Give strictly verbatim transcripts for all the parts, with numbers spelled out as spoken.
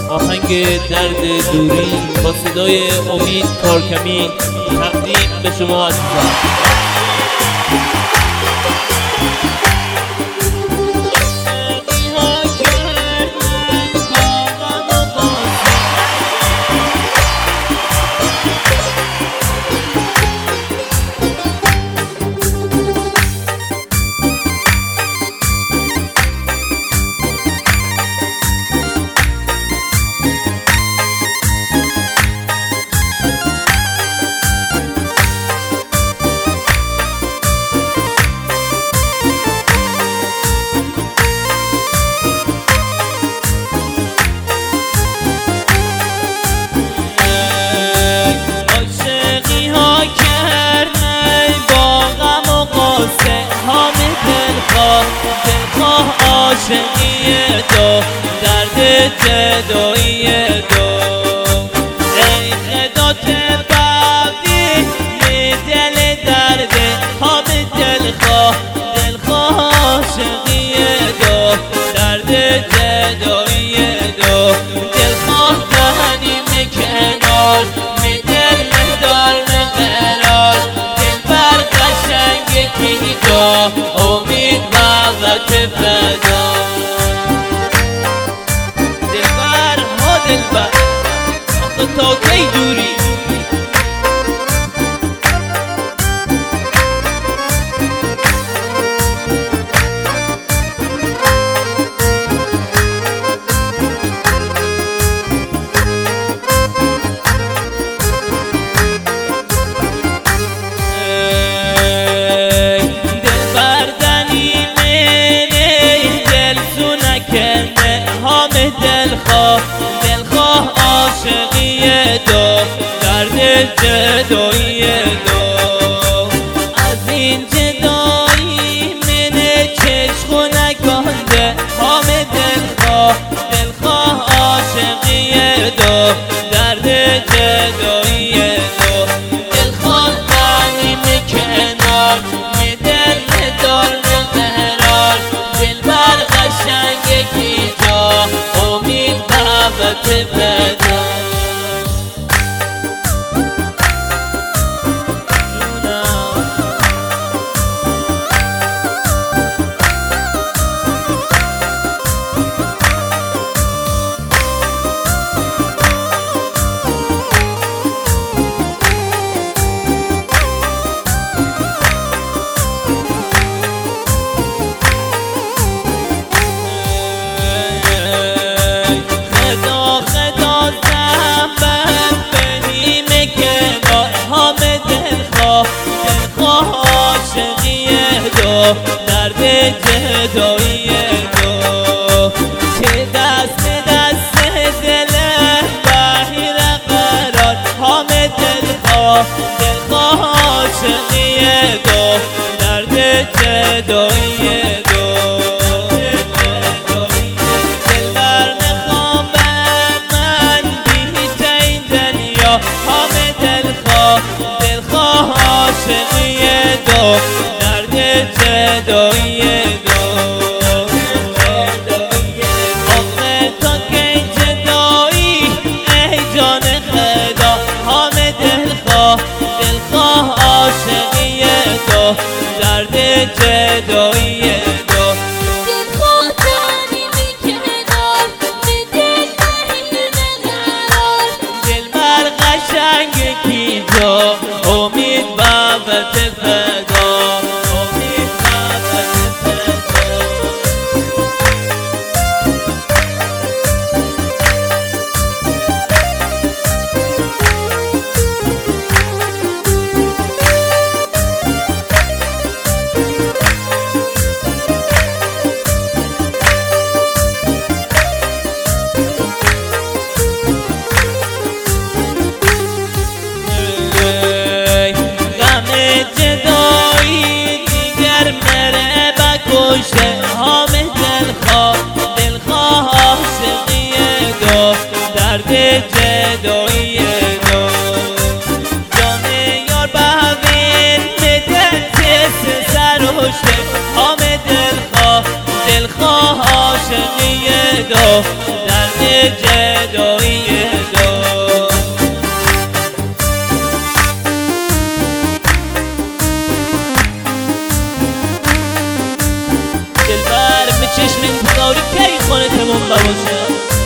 آهنگ درد دوری با صدای امید کارکمی تقدیم به شما عزیزان. دلخواه عاشقی دو درد جدایی دو ای خدا تبدی می دل درد هم دلخواه دلخواه عاشقی دو درد جدایی دو دلخواه دهنیم کنار می دل دار قرار دل بر قشنگ کی دو امید وقت فدا دلبر ها دلبر آخه تا کی دوری دلخواه دلخواه عاشقی دو درد جدایی دو از این جدایی من چشم نکنده هم دلخواه دلخواه عاشقی دو درد جدایی دو دلخواه دنیم کنار می دل دار مهرار دل بر قشنگ کی جا امید دعوت فدا دلخواه عاشقی دو درد جدایی دو چه دست دست دل بحیر قرار هم دلخواه دلخواه عاشقی دو درد جدایی دو دلبر نخوام من بیت این دنیا هم دلخواه دلخواه عاشقی دو درد جدایی دو آخه تا کی جدایی ای جان خدا هم دلخواه دلخواه عاشقی دو درد جدایی دو دلخواه دنیم کنار می دل بحیر قرار دل بر قشنگ کی جا امید وقت فدا امید وقت فدا جدایی دیگر مره بکشه هم دلخواه دلخواه عاشقی دو درد جدایی دو جان یار بهوین به دل چس سر هشته هم دلخواه دلخواه عاشقی دو درد جدایی کی خونه تموم باشه.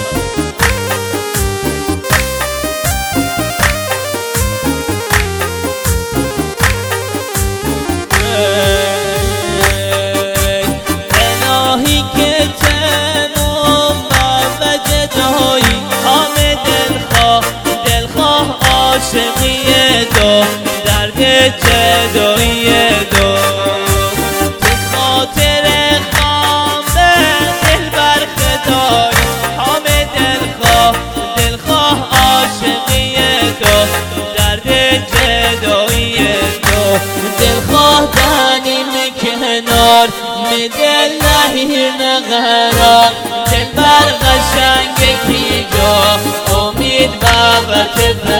الهی که تموم و جدایی همه دلخواه دلخواه عاشقی دو درد جدایی دو به خاطر خامه دل بر خدایی همه دلخواه دلخواه عاشقی دو درد جدایی دو دلخواه دنیم کنار می دل نهیر نقرار دل بر قشنگ کی جا امید بابت